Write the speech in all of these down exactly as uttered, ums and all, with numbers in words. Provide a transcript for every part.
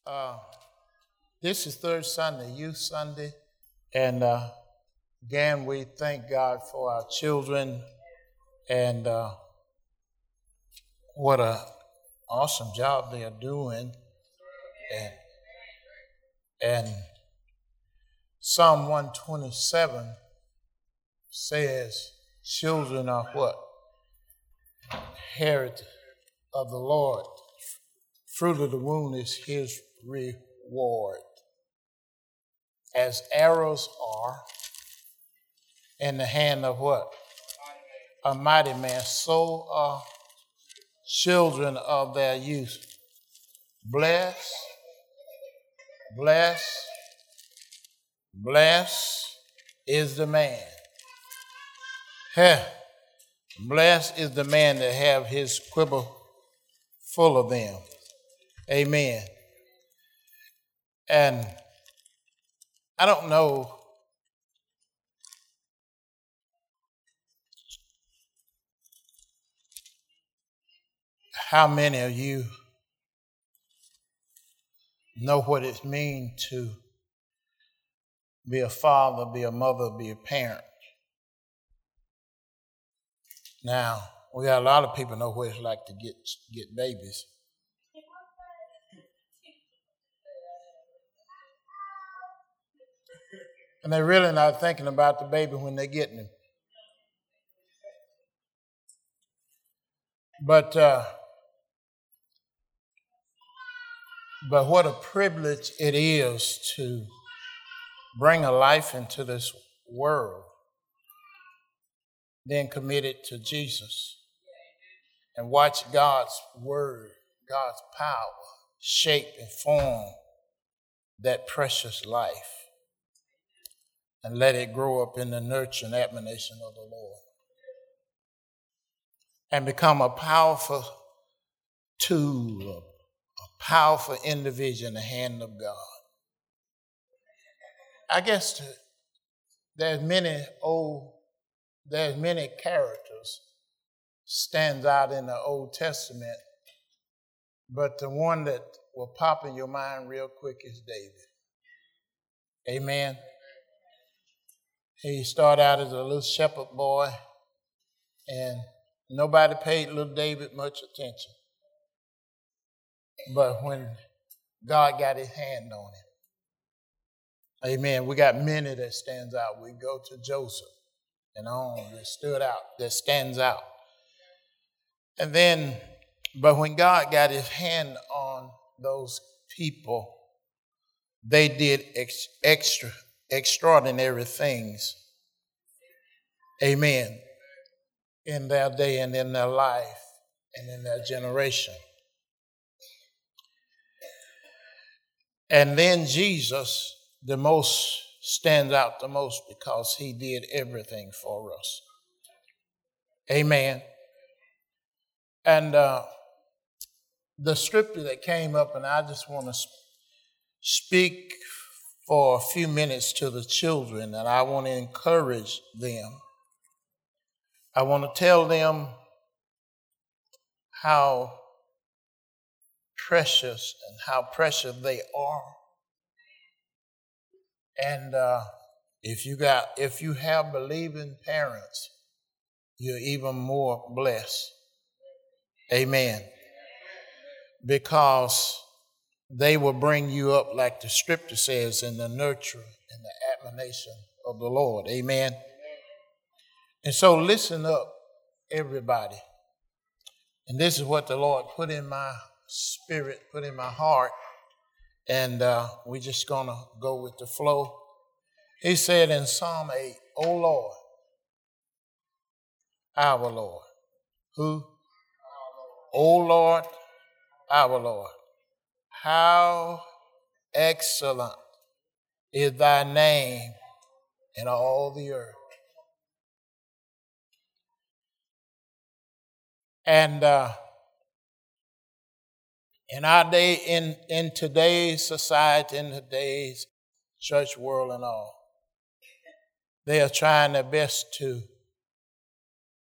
Uh, this is Third Sunday, Youth Sunday, and uh, again we thank God for our children and uh, what a awesome job they are doing. And and Psalm one twenty-seven says, "Children are what? Heritage of the Lord. Fruit of the womb is His reward. As arrows are in the hand of what? A mighty man, so are children of their youth. Bless, bless, bless is the man. Heh, blessed is the man that have his quiver full of them." Amen. And I don't know how many of you know what it means to be a father, be a mother, be a parent. Now, we got a lot of people know what it's like to get get babies. And they're really not thinking about the baby when they're getting him. But uh, but what a privilege it is to bring a life into this world, then commit it to Jesus and watch God's word, God's power shape and form that precious life and let it grow up in the nurture and admonition of the Lord and become a powerful tool, a powerful individual in the hand of God. I guess to, there's many old, there's many characters stands out in the Old Testament, but the one that will pop in your mind real quick is David. Amen. He started out as a little shepherd boy, and nobody paid little David much attention. But when God got his hand on him, amen, we got many that stands out. We go to Joseph and on that stood out, that stands out. And then, but when God got his hand on those people, they did ex- extra, extraordinary things. Amen. In their day and in their life and in their generation. And then Jesus, the most, stands out the most because he did everything for us. Amen. And uh, the scripture that came up, and I just want to speak for a few minutes to the children, and I want to encourage them. I want to tell them how precious and how precious they are. And uh, if you got, if you have believing parents, you're even more blessed. Amen. Because they will bring you up, like the scripture says, in the nurture and the admonition of the Lord. Amen. And so listen up, everybody. And this is what the Lord put in my spirit, put in my heart. And uh, we're just going to go with the flow. He said in Psalm eight, "O Lord, our Lord." Who? O Lord, our Lord. How excellent is thy name in all the earth. And uh, in our day, in, in today's society, in today's church world and all, they are trying their best to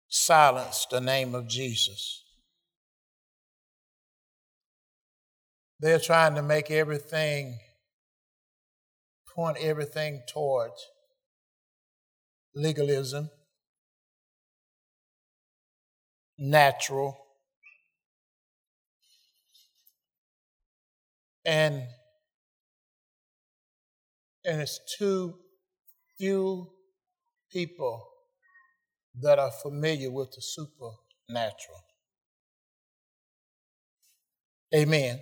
silence the name of Jesus. They're trying to make everything, point everything towards legalism, natural, and and it's too few people that are familiar with the supernatural. Amen.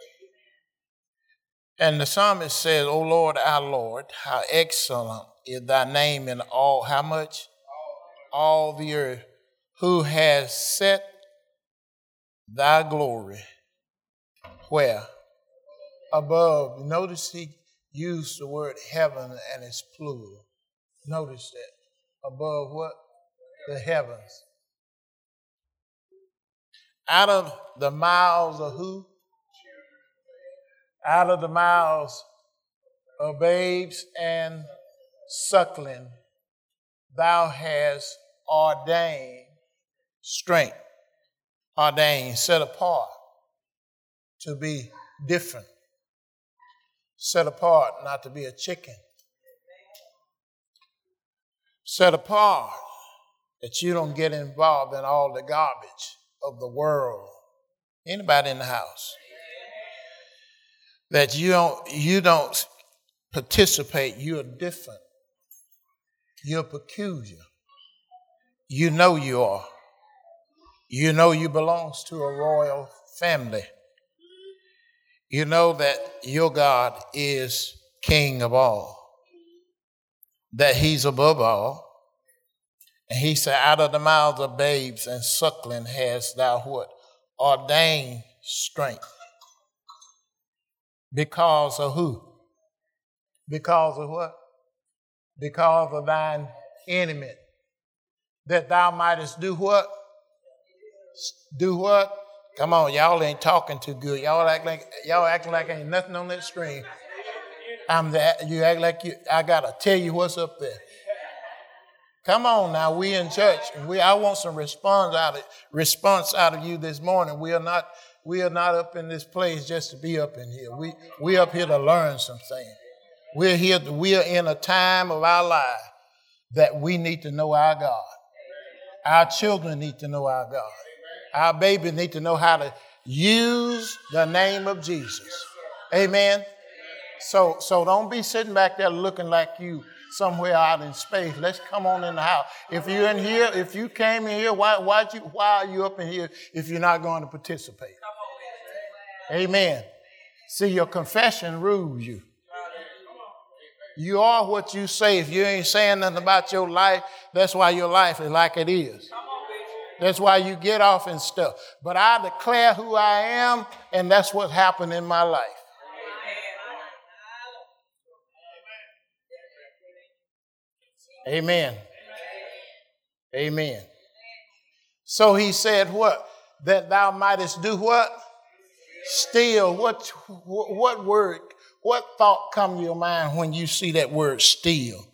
And the psalmist says, O Lord, our Lord, how excellent is thy name in all, how much? All the earth, who has set thy glory where? Above. Notice he used the word heaven and it's plural. Notice that. Above what? The heavens. Out of the mouths of who? Out of the mouths of babes and suckling, thou hast ordained strength, ordained, set apart to be different, set apart not to be a chicken, set apart that you don't get involved in all the garbage of the world. Anybody in the house? That you don't, you don't participate. You're different. You're peculiar. You know you are. You know you belong to a royal family. You know that your God is King of all. That he's above all. And he said, out of the mouths of babes and suckling hast thou what? Ordained strength. Because of who? Because of what? Because of thine enemy. That thou mightest do what? Do what? Come on, y'all ain't talking too good. Y'all act like y'all acting like ain't nothing on that screen. I'm that you act like you I gotta tell you what's up there. Come on now, we in church and we I want some response out of response out of you this morning. We are not We are not up in this place just to be up in here. We we up here to learn some things. We're here. To, we are in a time of our life that we need to know our God. Our children need to know our God. Our babies need to know how to use the name of Jesus. Amen. So so don't be sitting back there looking like you somewhere out in space. Let's come on in the house. If you're in here, if you came in here, why why you why are you up in here if you're not going to participate? Amen. See, your confession rules you. You are what you say. If you ain't saying nothing about your life, that's why your life is like it is. That's why you get off and stuff. But I declare who I am, and that's what happened in my life. Amen. Amen. So he said what? That thou mightest do what? Still. What, what word, what thought come to your mind when you see that word still?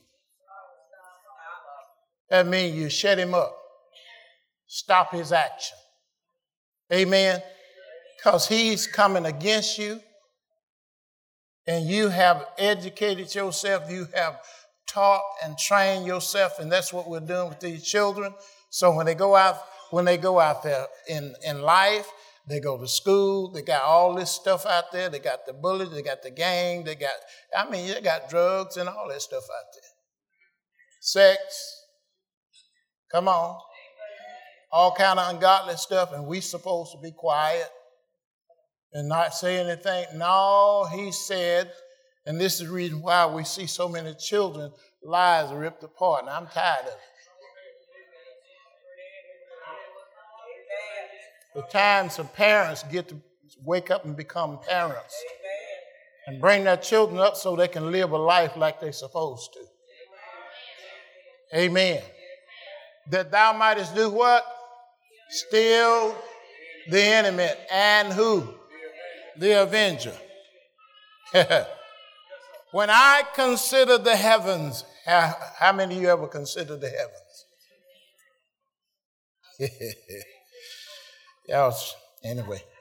That means you shut him up. Stop his action. Amen. Because he's coming against you. And you have educated yourself. You have taught and trained yourself. And that's what we're doing with these children. So when they go out, when they go out there in, in life, they go to school, they got all this stuff out there. They got the bullies, they got the gang, they got, I mean, they got drugs and all that stuff out there. Sex, come on. All kind of ungodly stuff, and we supposed to be quiet and not say anything. No, he said, and this is the reason why we see so many children lives ripped apart, and I'm tired of it. The time some parents get to wake up and become parents and bring their children up so they can live a life like they're supposed to. Amen. That thou mightest do what? Still the enemy. And who? The avenger. When I consider the heavens, how, how many of you ever consider the heavens? Y'all, anyway.